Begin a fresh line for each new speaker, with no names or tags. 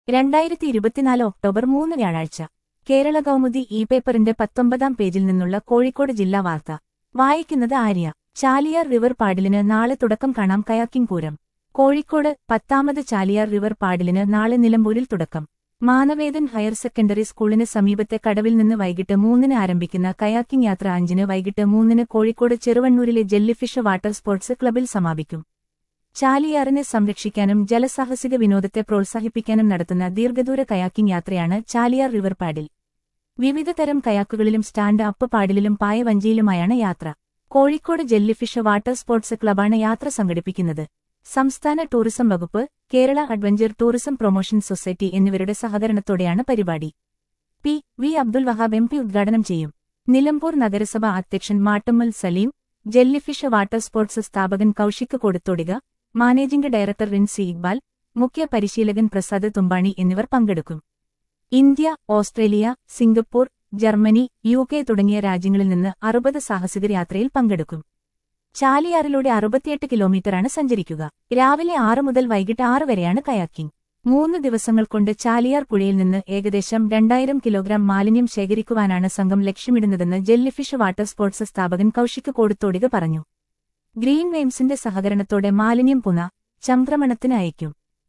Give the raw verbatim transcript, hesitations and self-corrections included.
രണ്ടായിരത്തി ഇരുപത്തിനാല് ഒക്ടോബർ മൂന്ന് വ്യാഴാഴ്ച കേരള കൗമുദി ഇ പേപ്പറിന്റെ പത്തൊമ്പതാം പേജിൽ നിന്നുള്ള കോഴിക്കോട് ജില്ലാ വാർത്ത വായിക്കുന്നത് ആര്യ. ചാലിയാർ റിവർ പാഡിലിന് നാളെ തുടക്കം കാണാം കയാക്കിംഗ് പൂരം. കോഴിക്കോട് പത്താമത് ചാലിയാർ റിവർ പാഡിലിന് നാളെ നിലമ്പൂരിൽ തുടക്കം. മാനവേദൻ ഹയർ സെക്കൻഡറി സ്കൂളിന് സമീപത്തെ കടവിൽ നിന്ന് വൈകിട്ട് മൂന്നിന് ആരംഭിക്കുന്ന കയാക്കിംഗ് യാത്ര അഞ്ചിന് വൈകിട്ട് മൂന്നിന് കോഴിക്കോട് ചെറുവണ്ണൂരിലെ ജെല്ലിഫിഷ് വാട്ടർ സ്പോർട്സ് ക്ലബിൽ സമാപിക്കും. ചാലിയാറിനെ സംരക്ഷിക്കാനും ജലസാഹസിക വിനോദത്തെ പ്രോത്സാഹിപ്പിക്കാനും നടത്തുന്ന ദീർഘദൂര കയാക്കിംഗ് യാത്രയാണ് ചാലിയാർ റിവർ പാഡിൽ. വിവിധ തരം കയാക്കുകളിലും സ്റ്റാൻഡ് അപ്പ് പാഡിലും പായവഞ്ചിയിലുമായാണ് യാത്ര. കോഴിക്കോട് ജെല്ലിഫിഷ് വാട്ടർ സ്പോർട്സ് ക്ലബാണ് യാത്ര സംഘടിപ്പിക്കുന്നത്. സംസ്ഥാന ടൂറിസം വകുപ്പ്, Kerala adventure tourism promotion society എന്നിവരുടെ സഹകരണത്തോടെയാണ് പരിപാടി. P V Abdul Wahab M P ഉദ്ഘാടനം ചെയ്യും. നിലമ്പൂർ നഗരസഭ അധ്യക്ഷൻ Mattummal Saleem, jellyfish water sports സ്ഥാപകൻ കൌശിക് കൊടുത്തോടിക, മാനേജിംഗ് ഡയറക്ടർ റിൻസി ഇക്ബാൽ, മുഖ്യ പരിശീലകൻ പ്രസാദ് തുമ്പാണി എന്നിവർ പങ്കെടുക്കും. India, Australia, Singapore, Germany, U K തുടങ്ങിയ രാജ്യങ്ങളിൽ നിന്ന് അറുപത് സാഹസിക യാത്രയിൽ പങ്കെടുക്കും. ചാലിയാറിലൂടെ അറുപത്തിയെട്ട് കിലോമീറ്ററാണ് സഞ്ചരിക്കുക. രാവിലെ ആറ് മുതൽ വൈകിട്ട് ആറ് വരെയാണ് കയാക്കിംഗ്. മൂന്ന് ദിവസങ്ങൾ കൊണ്ട് ചാലിയാർ പുഴയിൽ നിന്ന് ഏകദേശം രണ്ടായിരം കിലോഗ്രാം മാലിന്യം ശേഖരിക്കുവാനാണ് സംഘം ലക്ഷ്യമിടുന്നതെന്ന് ജെല്ലിഫിഷ് വാട്ടർ സ്പോർട്സ് സ്ഥാപകൻ കൌശിക് കൊടുത്തോടിക പറഞ്ഞു. ഗ്രീൻ വെയിംസിന്റെ സഹകരണത്തോടെ മാലിന്യം പുന ചംക്രമണത്തിന് അയക്കും.